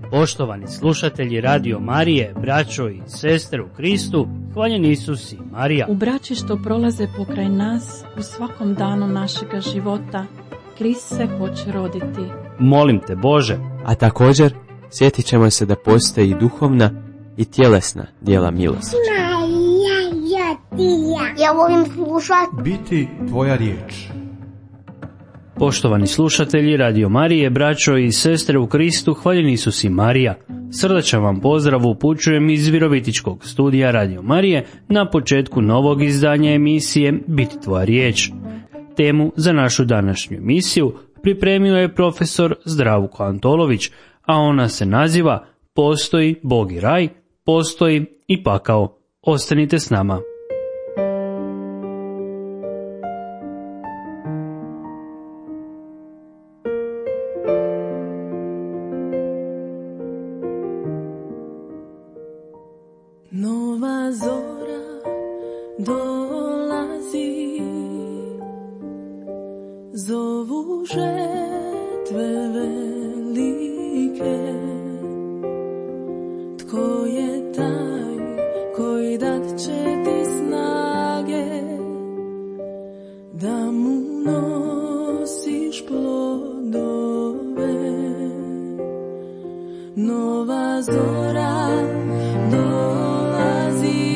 Poštovani slušatelji Radio Marije, braćo i sestre u Kristu, hvaljen Isus i Marija. U braći što prolaze pokraj nas, u svakom danu našega života, Krist se hoće roditi. Molim te Bože. A također, sjetit ćemo se da postoji i duhovna i tjelesna djela milosti. Ja volim slušati. Biti tvoja riječ. Poštovani slušatelji Radio Marije, braćo i sestre u Kristu, hvaljen Isus i Marija. Srdačan vam pozdrav upućujem iz Virovitičkog studija Radio Marije na početku novog izdanja emisije Biti tvoja riječ. Temu za našu današnju emisiju pripremio je profesor Zdravko Antolović, a ona se naziva Postoji Bog i raj, postoji i pakao. Ostanite s nama. Nova zora dolazi, zovu žetve velike. Tko je taj koji dat će ti snage da mu nosiš plodove? Nova zora dolazi,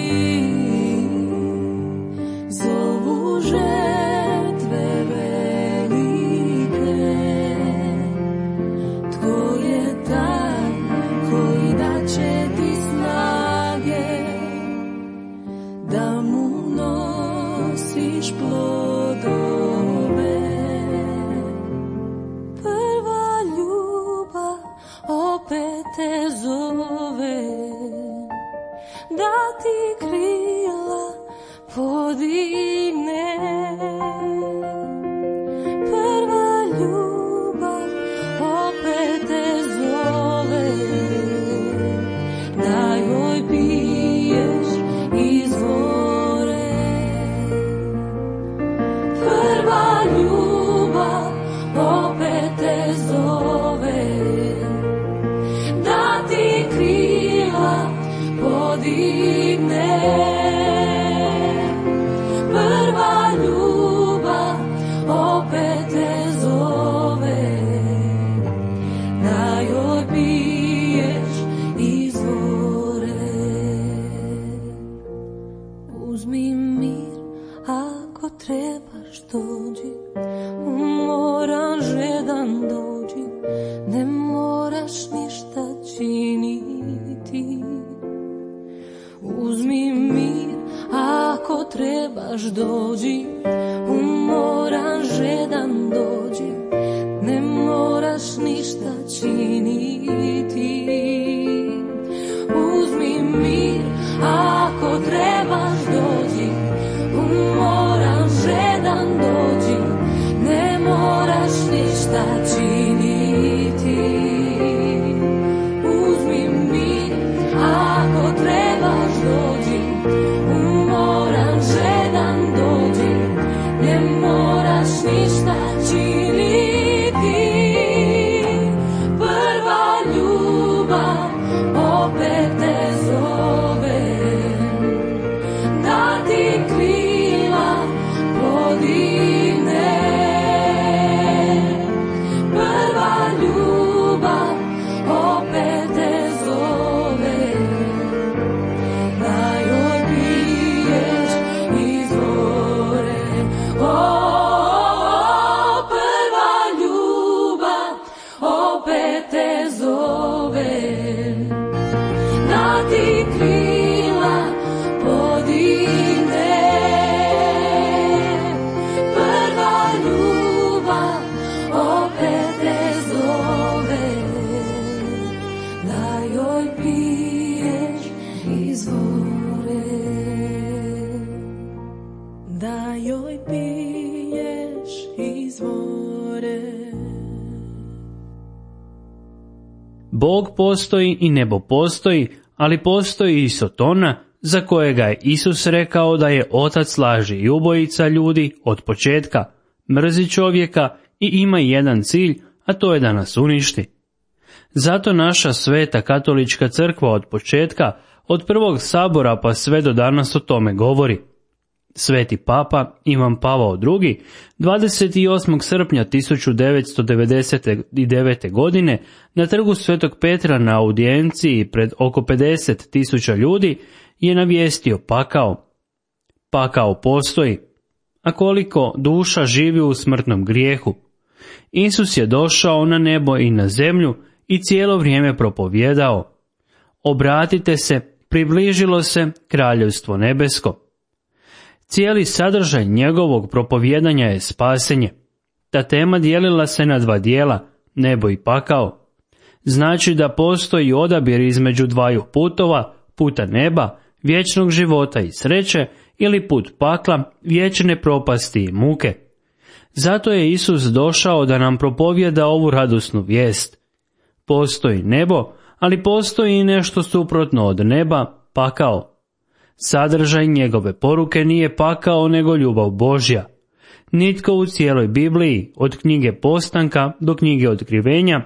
zovu žetve velike. Tko je taj koji daće ti snage da mu nosiš plodove? Prva ljubav opet te zove, da ti krila podigne. Prva ljubav opet te zove, da joj piješ iz vore. Prva ljubav opet te zove, da ti krila podigne. Prva ljubav opet te zove, da joj piješ iz vore. Uzmi mir ako trebaš dođi, umoran žedan dođi, ne moraš ništa činiti. Uzmi mir ako trebaš dođi, umoran žedan dođi, ne moraš ništa činiti. Uzmi mir ako trebaš dođi, umoran žedan dođi, ne moraš ništa činiti. Uzmi mir ako trebaš dođi, umoran žedan dođi, ne moraš ništa činiti. Prva ljubav opet te zove, da ti krila podigne. Prva ljubav opet te zove, da joj piješ iz vore. Prva ljubav opet te zove, da ti krila podigne. Prva ljubav opet te zove, da joj piješ iz vore. Da joj piješ iz vore. Bog postoji i nebo postoji, ali postoji i Sotona, za kojega je Isus rekao da je otac laži i ubojica ljudi od početka, mrzi čovjeka i ima jedan cilj, a to je da nas uništi. Zato naša sveta katolička crkva od početka, od prvog sabora pa sve do danas o tome govori. Sveti papa Ivan Pavao II. 28. srpnja 1999. godine na trgu Svetog Petra na audijenciji pred oko 50.000 ljudi je navijestio pakao. Pakao postoji, a koliko duša živi u smrtnom grijehu. Isus je došao na nebo i na zemlju i cijelo vrijeme propovijedao: obratite se, približilo se kraljevstvo nebesko. Cijeli sadržaj njegovog propovijedanja je spasenje. Ta tema dijelila se na dva dijela, nebo i pakao. Znači da postoji odabir između dvaju putova, puta neba, vječnog života i sreće, ili put pakla, vječne propasti i muke. Zato je Isus došao da nam propovijeda ovu radosnu vijest. Postoji nebo, ali postoji i nešto suprotno od neba, pakao. Sadržaj njegove poruke nije pakao nego ljubav Božja. Nitko u cijeloj Bibliji, od knjige Postanka do knjige Otkrivenja,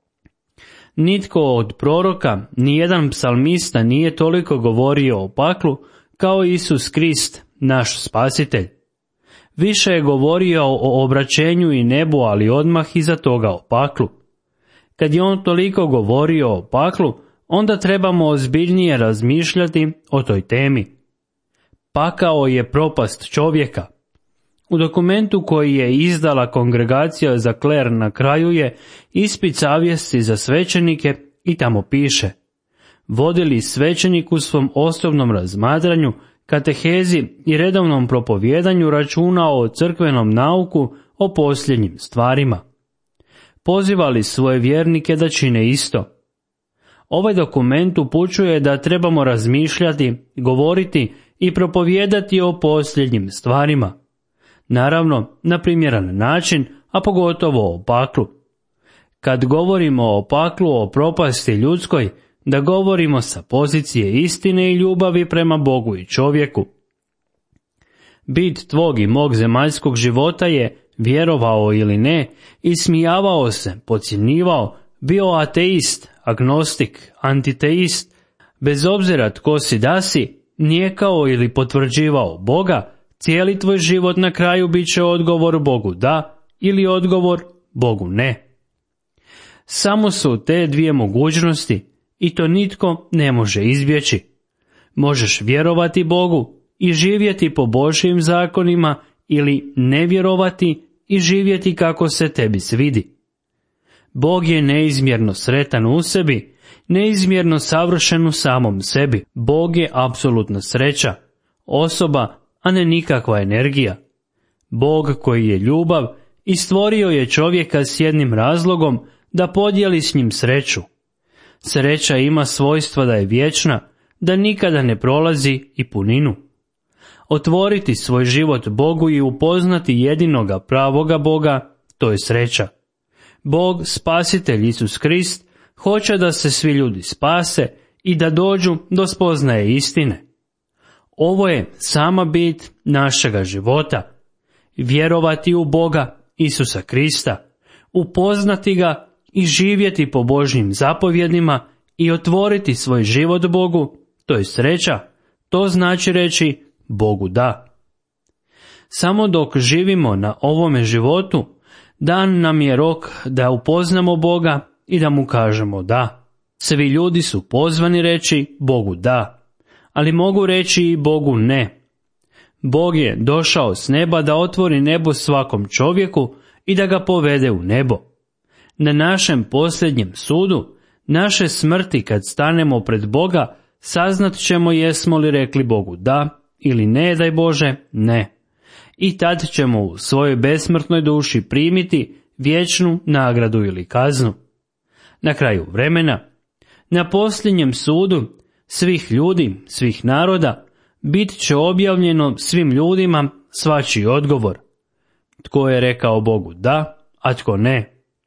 nitko od proroka, nijedan psalmista nije toliko govorio o paklu kao Isus Krist, naš spasitelj. Više je govorio o obraćenju i nebu, ali odmah iza toga o paklu. Kad je on toliko govorio o paklu, onda trebamo ozbiljnije razmišljati o toj temi. Pakao je propast čovjeka. U dokumentu koji je izdala Kongregacija za kler na kraju je ispit savjesti za svećenike i tamo piše: vodi li svećenik u svom osobnom razmatranju, katehezi i redovnom propovijedanju računa o crkvenom nauku o posljednjim stvarima? Poziva li svoje vjernike da čine isto? Ovaj dokument upućuje da trebamo razmišljati, govoriti i propovijedati o posljednjim stvarima. Naravno, na primjeran način, a pogotovo o paklu. Kad govorimo o paklu, o propasti ljudskoj, da govorimo sa pozicije istine i ljubavi prema Bogu i čovjeku. Bit tvog i mog zemaljskog života je, vjerovao ili ne, ismijavao se, podcjenjivao, bio ateist, agnostik, antiteist, bez obzira tko si da si, nijekao ili potvrđivao Boga, cijeli tvoj život na kraju bit će odgovor Bogu da ili odgovor Bogu ne. Samo su te dvije mogućnosti i to nitko ne može izbjeći. Možeš vjerovati Bogu i živjeti po Božjim zakonima ili ne vjerovati i živjeti kako se tebi svidi. Bog je neizmjerno sretan u sebi, neizmjerno savršen u samom sebi. Bog je apsolutna sreća, osoba, a ne nikakva energija. Bog koji je ljubav i stvorio je čovjeka s jednim razlogom da podijeli s njim sreću. Sreća ima svojstva da je vječna, da nikada ne prolazi i puninu. Otvoriti svoj život Bogu i upoznati jedinoga pravoga Boga, to je sreća. Bog, spasitelj Isus Krist, hoće da se svi ljudi spase i da dođu do spoznaje istine. Ovo je sama bit našega života. Vjerovati u Boga, Isusa Krista, upoznati ga i živjeti po Božjim zapovjedima i otvoriti svoj život Bogu, to je sreća, to znači reći Bogu da. Samo dok živimo na ovome životu, dan nam je rok da upoznamo Boga i da mu kažemo da. Svi ljudi su pozvani reći Bogu da, ali mogu reći i Bogu ne. Bog je došao s neba da otvori nebo svakom čovjeku i da ga povede u nebo. Na našem posljednjem sudu, naše smrti kad stanemo pred Boga, saznat ćemo jesmo li rekli Bogu da ili ne, daj Bože, ne. I tad ćemo u svojoj besmrtnoj duši primiti vječnu nagradu ili kaznu. Na kraju vremena, na posljednjem sudu svih ljudi, svih naroda, bit će objavljeno svim ljudima svačiji odgovor. Tko je rekao Bogu da, a tko ne.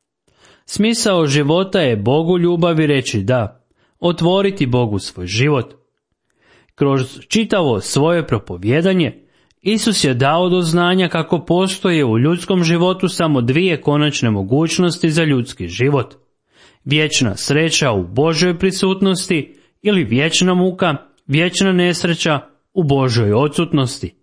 Smisao života je Bogu ljubavi reći da, otvoriti Bogu svoj život. Kroz čitavo svoje propovijedanje, Isus je dao do znanja kako postoje u ljudskom životu samo dvije konačne mogućnosti za ljudski život. vječna sreća u Božoj prisutnosti ili vječna muka, vječna nesreća u Božoj odsutnosti.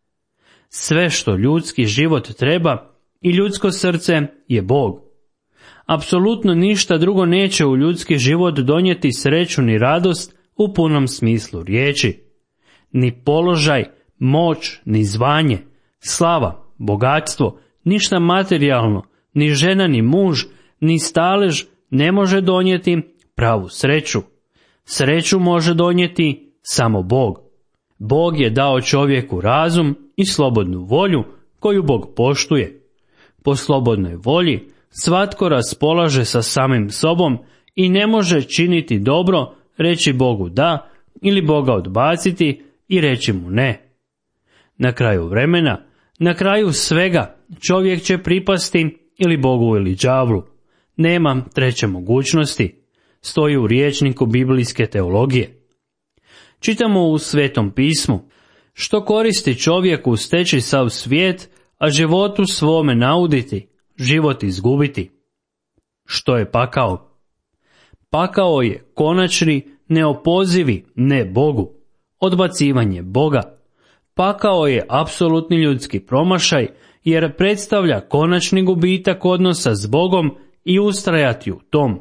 Sve što ljudski život treba i ljudsko srce je Bog. Apsolutno ništa drugo neće u ljudski život donijeti sreću ni radost u punom smislu riječi. Ni položaj, moć, ni zvanje, slava, bogatstvo, ništa materijalno, ni žena, ni muž, ni stalež ne može donijeti pravu sreću. Sreću može donijeti samo Bog. Bog je dao čovjeku razum i slobodnu volju koju Bog poštuje. Po slobodnoj volji svatko raspolaže sa samim sobom i ne može činiti dobro, reći Bogu da ili Boga odbaciti i reći mu ne. Na kraju vremena, na kraju svega, čovjek će pripasti ili Bogu ili đavlu. Nema treće mogućnosti, stoji u rječniku biblijske teologije. Čitamo u Svetom pismu: što koristi čovjeku steći sav svijet, a životu svome nauditi, život izgubiti. Što je pakao? Pakao je konačni, neopozivi ne Bogu, odbacivanje Boga. Pakao je apsolutni ljudski promašaj, jer predstavlja konačni gubitak odnosa s Bogom i ustrajati u tom.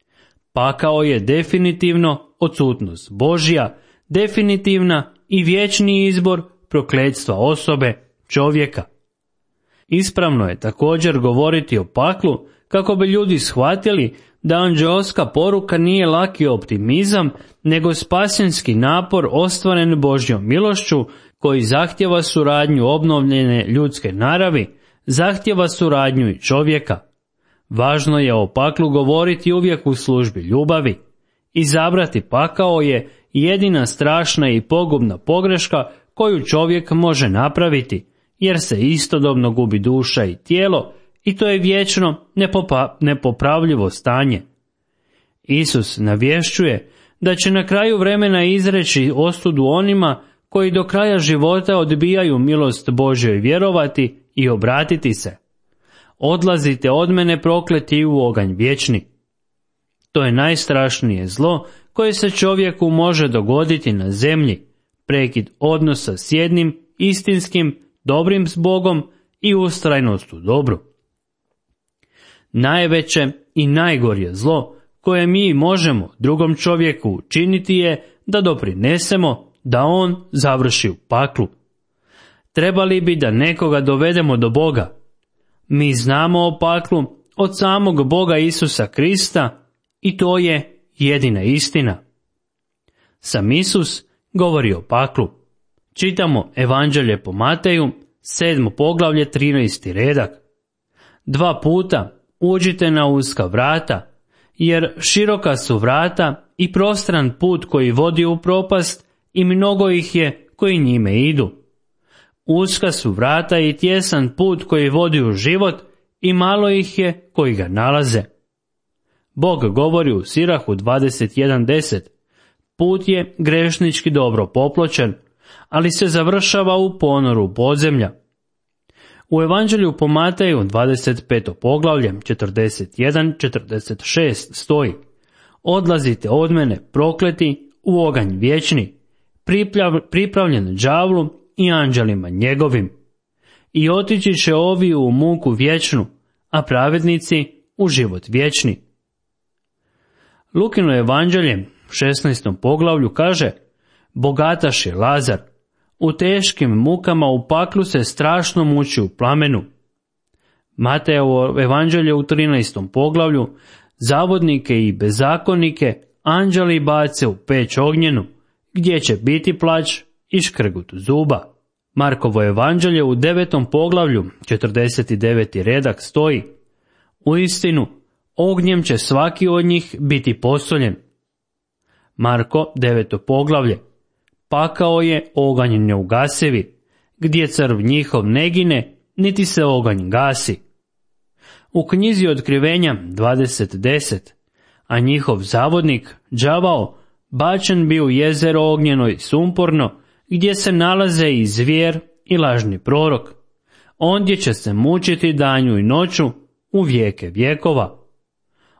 Pakao je definitivno odsutnost Božja, definitivna i vječni izbor prokletstva osobe, čovjeka. Ispravno je također govoriti o paklu kako bi ljudi shvatili da anđeoska poruka nije laki optimizam, nego spasenski napor ostvaren Božjom milošću koji zahtjeva suradnju obnovljene ljudske naravi, zahtjeva suradnju i čovjeka. Važno je o paklu govoriti uvijek u službi ljubavi. Izabrati pakao je jedina strašna i pogubna pogreška koju čovjek može napraviti, jer se istodobno gubi duša i tijelo i to je vječno nepopravljivo stanje. Isus navješćuje da će na kraju vremena izreći osudu onima koji do kraja života odbijaju milost Božjoj vjerovati i obratiti se. Odlazite od mene prokleti u oganj vječni. To je najstrašnije zlo koje se čovjeku može dogoditi na zemlji, prekid odnosa s jednim istinskim, dobrim s Bogom i ustrajnost u dobru. Najveće i najgorje zlo koje mi možemo drugom čovjeku učiniti je da doprinesemo da on završi u paklu. Trebali bi da nekoga dovedemo do Boga. Mi znamo o paklu od samog Boga Isusa Krista i to je jedina istina. Sam Isus govori o paklu. Čitamo Evanđelje po Mateju, 7. poglavlje, 13. redak. 2 puta uđite na uska vrata, jer široka su vrata i prostran put koji vodi u propast i mnogo ih je koji njime idu. Uska su vrata i tjesan put koji vodi u život i malo ih je koji ga nalaze. Bog govori u Sirahu 21.10. Put je grešnički dobro popločen, ali se završava u ponoru podzemlja. U Evanđelju po Mateju 25. poglavlje 41-46 stoji: odlazite od mene prokleti u oganj vječni, pripravljen đavlu i anđelima njegovim. I otići će ovi u muku vječnu, a pravednici u život vječni. Lukino Evanđelje 16. poglavlju kaže: bogataš je Lazar, u teškim mukama u paklu se strašno muči u plamenu. Matejevo Evanđelje u 13. poglavlju: zavodnike i bezakonike anđeli bace u peć ognjenu, gdje će biti plać i škrgut zuba. Markovo Evanđelje u 9. poglavlju 49. redak stoji: uistinu, ognjem će svaki od njih biti posoljen. Marko 9. poglavlje: pakao je oganj neugasivi, gdje crv njihov ne gine, niti se oganj gasi. U knjizi Otkrivenja 20.10: a njihov zavodnik, đavao, bačen bi u jezero ognjeno i sumporno, gdje se nalaze i zvijer i lažni prorok. Ondje će se mučiti danju i noću u vijeke vjekova.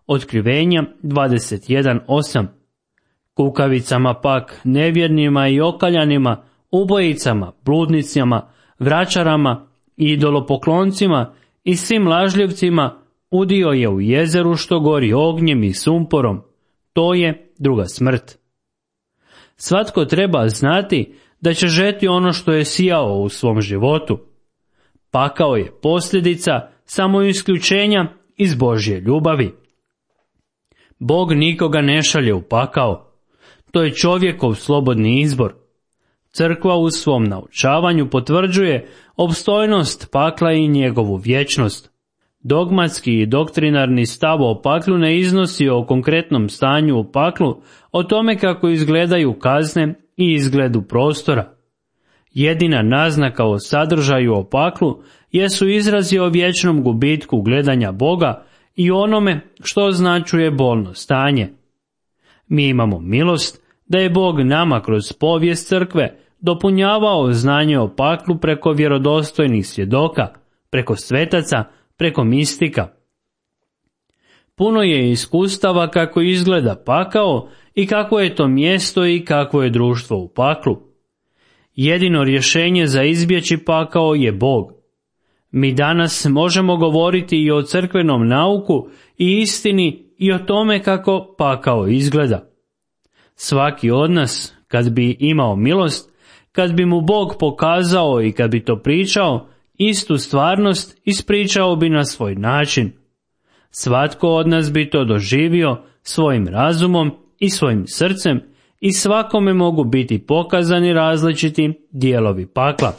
Otkrivenja 21:8. Kukavicama pak, nevjernima i okaljanima, ubojicama, bludnicama, vračarama i idolopokloncima i svim lažljivcima udio je u jezeru što gori ognjem i sumporom. To je druga smrt. Svatko treba znati da će žeti ono što je sijao u svom životu. Pakao je posljedica samo isključenja iz Božje ljubavi. Bog nikoga ne šalje u pakao. To je čovjekov slobodni izbor. Crkva u svom naučavanju potvrđuje opstojnost pakla i njegovu vječnost. Dogmatski i doktrinarni stav o paklu ne iznosi o konkretnom stanju u paklu, o tome kako izgledaju kazne i izgledu prostora. Jedina naznaka o sadržaju o paklu jesu izrazi o vječnom gubitku gledanja Boga i onome što označuje bolno stanje. Mi imamo milost da je Bog nama kroz povijest crkve dopunjavao znanje o paklu preko vjerodostojnih svjedoka, preko svetaca, preko mistika. Puno je iskustava kako izgleda pakao i kako je to mjesto i kako je društvo u paklu. Jedino rješenje za izbjeći pakao je Bog. Mi danas možemo govoriti i o crkvenom nauku i istini i o tome kako pakao izgleda. Svaki od nas, kad bi imao milost, kad bi mu Bog pokazao i kad bi to pričao, istu stvarnost ispričao bi na svoj način. Svatko od nas bi to doživio svojim razumom i svojim srcem i svakome mogu biti pokazani različiti dijelovi pakla.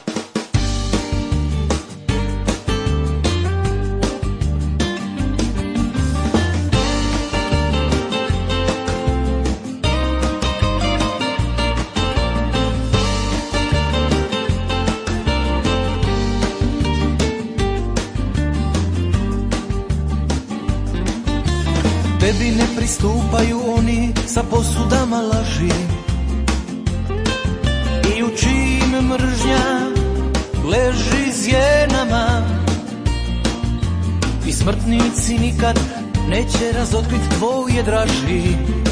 Tebi ne pristupaju oni sa posudama laži i u čijim mržnja leži zjenama. I smrtnici nikad neće razotkriti tvoje draži.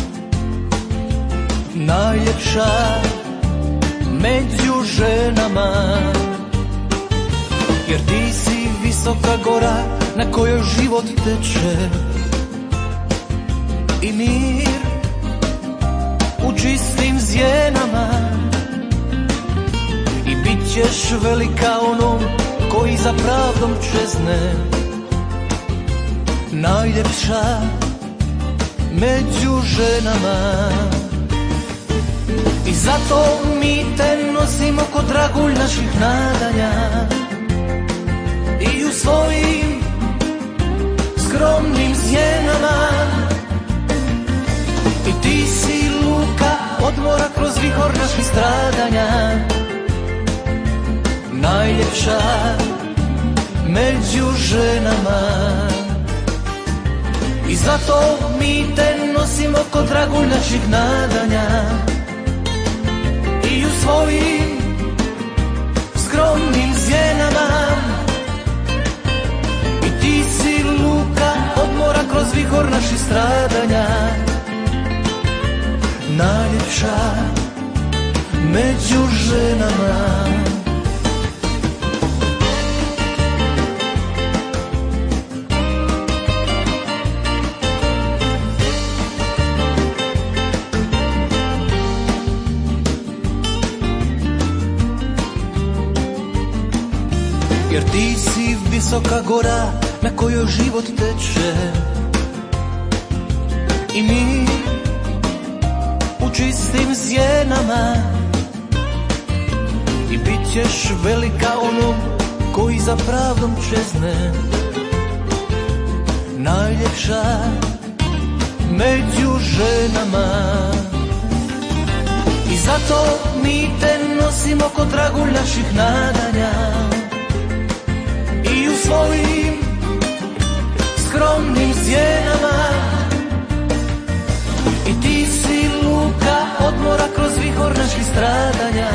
Najljepša među ženama, jer ti si visoka gora na kojoj život teče i mir u čistim zjenama. I bit ćeš velika onom koji za pravdom čezne, najljepša među ženama. I zato mi te nosimo ko dragulj naših nadanja i u svojim skromnim zjenama. I ti si luka odmora kroz vihor naših stradanja, najljepša među ženama. I zato mi te nosimo ko dragulj naših nadanja i u svojim skromnim zjenama. I ti si luka odmora kroz vihor naših stradanja, najljepša među ženama. Jer ti si visoka gora na kojoj život teče i mi u čistim zjenama. I bit ćeš velika onom koji za pravdom čezne, najljepša među ženama. I zato mi te nosimo ko dragulj naših nadanja i u svojim skromnim zjenama. I ti si luka odmora kroz vihor naših stradanja,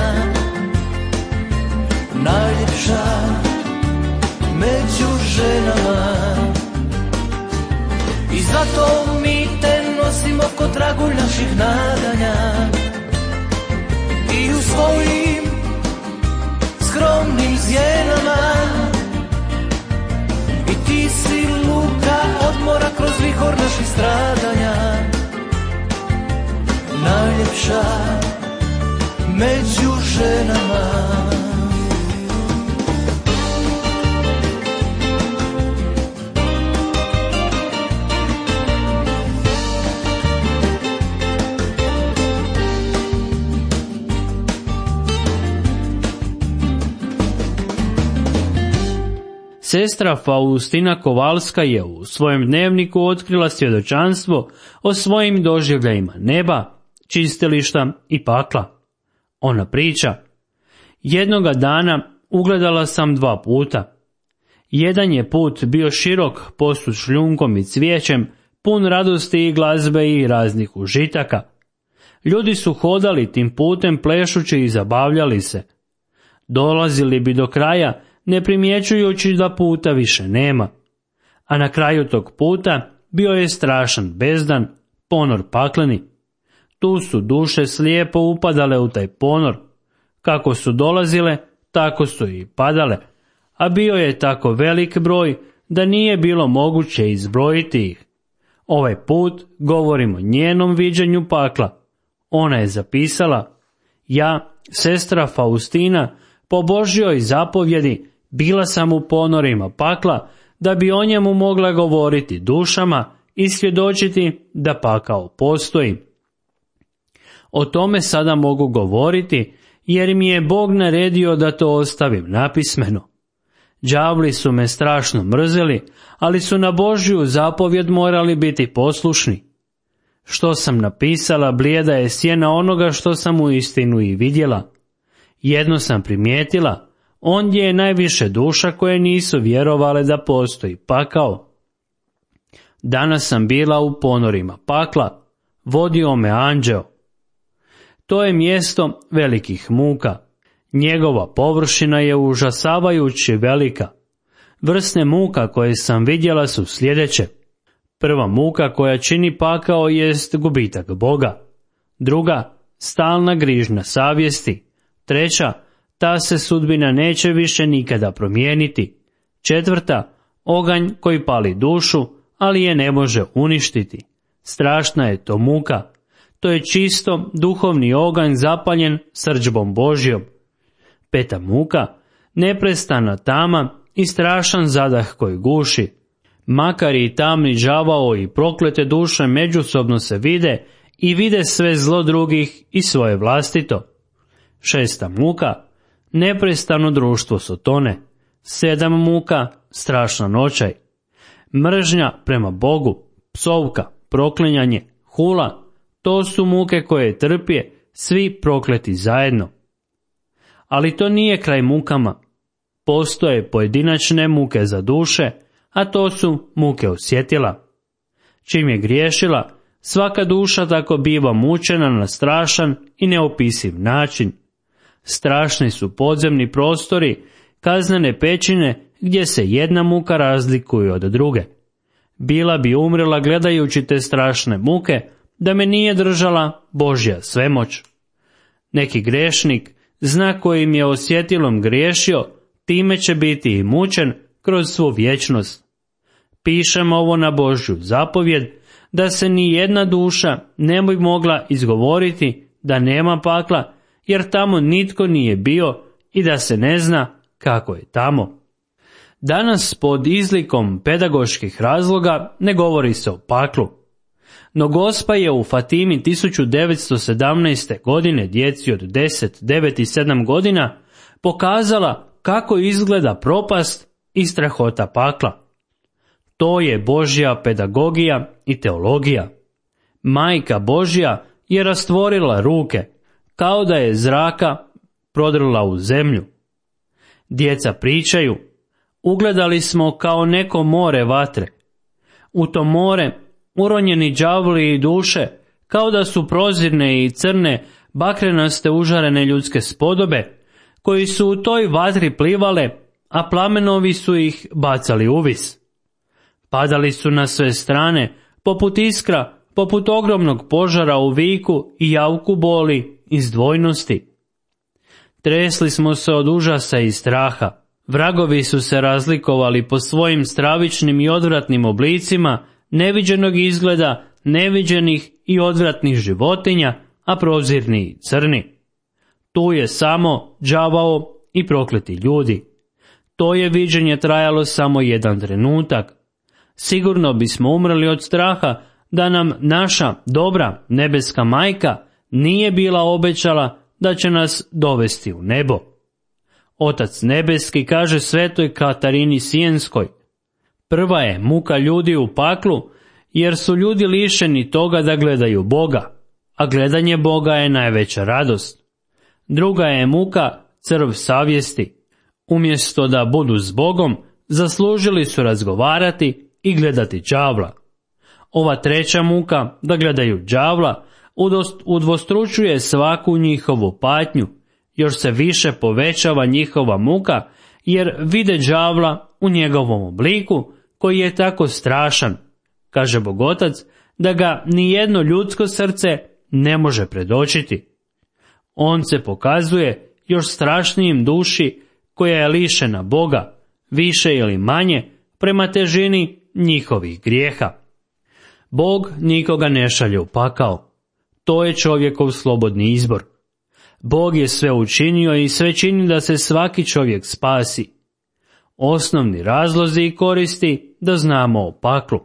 najljepša među ženama. I zato mi te nosimo ko tragulj naših nadanja. I u svojim skromnim zjenama i ti si luka odmora kroz vihor naših stradanja. Najljepša među ženama. Sestra Faustina Kovalska je u svojem dnevniku otkrila svjedočanstvo o svojim doživljajima neba, čistilišta i pakla. Ona priča: jednoga dana ugledala sam 2 puta. Jedan je put bio širok, posut šljunkom i cvijećem, pun radosti i glazbe i raznih užitaka. Ljudi su hodali tim putem plešući i zabavljali se. Dolazili bi do kraja, ne primjećujući da puta više nema. A na kraju tog puta bio je strašan bezdan, ponor pakleni. Tu su duše slijepo upadale u taj ponor. Kako su dolazile, tako su i padale, a bio je tako velik broj da nije bilo moguće izbrojiti ih. Ovaj put govorim o njenom viđenju pakla. Ona je zapisala: ja, sestra Faustina, po Božjoj zapovjedi bila sam u ponorima pakla da bi o njemu mogla govoriti dušama i svjedočiti da pakao postoji. O tome sada mogu govoriti jer mi je Bog naredio da to ostavim napismeno. Đavli su me strašno mrzeli, ali su na Božju zapovjed morali biti poslušni. Što sam napisala blijeda je sjena onoga što sam uistinu i vidjela. Jedno sam primijetila, ondje je najviše duša koje nisu vjerovale da postoji pakao. Danas sam bila u ponorima pakla, vodio me anđeo. To je mjesto velikih muka. Njegova površina je užasavajuće velika. Vrste muka koje sam vidjela su sljedeće. Prva muka koja čini pakao jest gubitak Boga. Druga, stalna grižnja savjesti. Treća, ta se sudbina neće više nikada promijeniti. Četvrta, oganj koji pali dušu, ali je ne može uništiti. Strašna je to muka. To je čisto duhovni oganj zapaljen srdžbom Božjom. Peta muka, neprestana tama i strašan zadah koji guši. Makar i tamni đavao i proklete duše međusobno se vide i vide sve zlo drugih i svoje vlastito. Šesta muka, neprestano društvo sotone. 7 muka, strašan očaj. Mržnja prema Bogu, psovka, proklinjanje, hula, to su muke koje trpje svi prokleti zajedno. Ali to nije kraj mukama. Postoje pojedinačne muke za duše, a to su muke osjetila. Čim je griješila, svaka duša tako biva mučena na strašan i neopisiv način. Strašni su podzemni prostori, kaznene pećine gdje se jedna muka razlikuje od druge. Bila bi umrela gledajući te strašne muke da me nije držala Božja svemoć. Neki grešnik zna kojim je osjetilom griješio, time će biti i mučen kroz svu vječnost. Pišem ovo na Božju zapovjed da se ni jedna duša ne bi mogla izgovoriti da nema pakla, jer tamo nitko nije bio i da se ne zna kako je tamo. Danas pod izlikom pedagoških razloga ne govori se o paklu. No Gospa je u Fatimi 1917. godine djeci od 10, 9 i 7 godina pokazala kako izgleda propast i strahota pakla. To je Božja pedagogija i teologija. Majka Božja je rastvorila ruke, kao da je zraka prodrla u zemlju. Djeca pričaju: ugledali smo kao neko more vatre. U to more uronjeni đavli i duše, kao da su prozirne i crne, bakrenaste užarene ljudske spodobe, koji su u toj vatri plivale, a plamenovi su ih bacali uvis. Padali su na sve strane, poput iskra, poput ogromnog požara u viku i javku boli iz dvojnosti. Tresli smo se od užasa i straha. Vragovi su se razlikovali po svojim stravičnim i odvratnim oblicima, neviđenog izgleda, neviđenih i odvratnih životinja, a prozirni i crni. Tu je samo đavao i prokleti ljudi. To je viđenje trajalo samo jedan trenutak. Sigurno bismo umrli od straha da nam naša dobra nebeska majka nije bila obećala da će nas dovesti u nebo. Otac nebeski kaže svetoj Katarini Sijenskoj: prva je muka ljudi u paklu, jer su ljudi lišeni toga da gledaju Boga, a gledanje Boga je najveća radost. Druga je muka crv savjesti. Umjesto da budu s Bogom, zaslužili su razgovarati i gledati đavla. Ova treća muka, da gledaju đavla, udvostručuje svaku njihovu patnju, još se više povećava njihova muka, jer vide đavla u njegovom obliku, koji je tako strašan, kaže Bogotac, da ga nijedno ljudsko srce ne može predočiti. On se pokazuje još strašnijim duši koja je lišena Boga, više ili manje, prema težini njihovih grijeha. Bog nikoga ne šalje u pakao. To je čovjekov slobodni izbor. Bog je sve učinio i sve čini da se svaki čovjek spasi. Osnovni razlozi i koristi da znamo o paklu.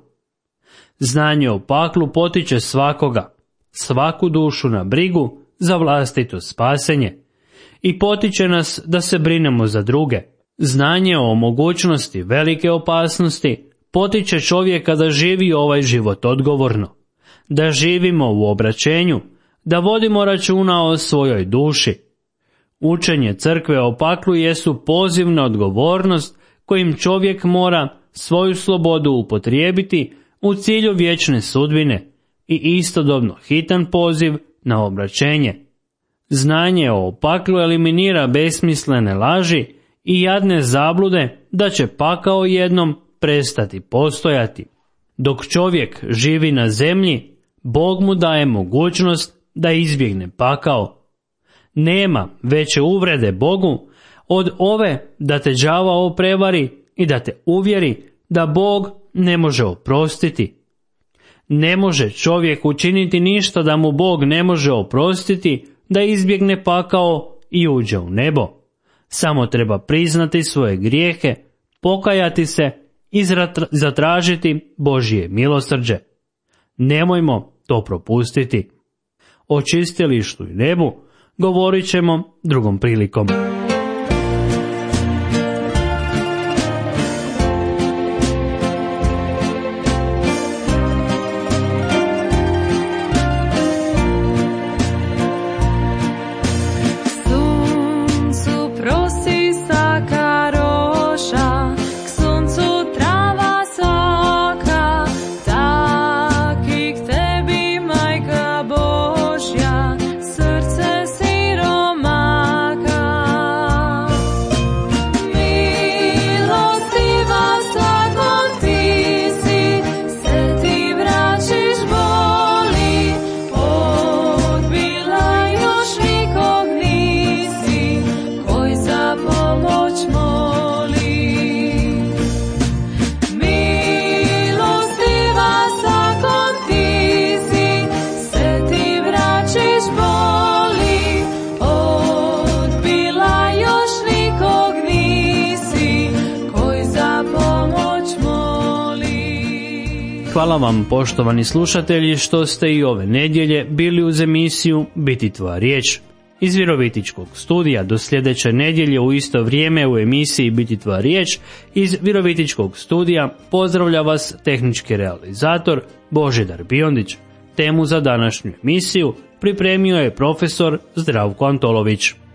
Znanje o paklu potiče svakoga, svaku dušu na brigu za vlastito spasenje i potiče nas da se brinemo za druge. Znanje o mogućnosti velike opasnosti potiče čovjeka da živi ovaj život odgovorno, da živimo u obraćenju, da vodimo računa o svojoj duši. Učenje crkve o paklu jesu poziv na odgovornost kojim čovjek mora svoju slobodu upotrijebiti u cilju vječne sudbine i istodobno hitan poziv na obraćenje. Znanje o paklu eliminira besmislene laži i jadne zablude da će pakao jednom prestati postojati. Dok čovjek živi na zemlji, Bog mu daje mogućnost da izbjegne pakao. Nema veće uvrede Bogu od ove da te đavao prevari i da te uvjeri da Bog ne može oprostiti. Ne može čovjek učiniti ništa da mu Bog ne može oprostiti, da izbjegne pakao i uđe u nebo. Samo treba priznati svoje grijehe, pokajati se i zatražiti Božje milosrđe. Nemojmo to propustiti. O čistilištu i nebu govorit ćemo drugom prilikom. Hvala vam, poštovani slušatelji, što ste i ove nedjelje bili uz emisiju Biti tvoja riječ. Iz Virovitičkog studija do sljedeće nedjelje u isto vrijeme u emisiji Biti tvoja riječ iz Virovitičkog studija pozdravlja vas tehnički realizator Božidar Biondić. Temu za današnju emisiju pripremio je profesor Zdravko Antolović.